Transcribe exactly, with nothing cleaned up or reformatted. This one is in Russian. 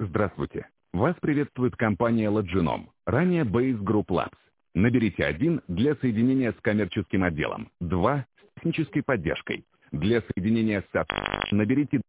Здравствуйте. Вас приветствует компания Loginom, ранее Base Group Labs. Наберите один для соединения с коммерческим отделом, два с технической поддержкой. Для соединения с сотрудником наберите...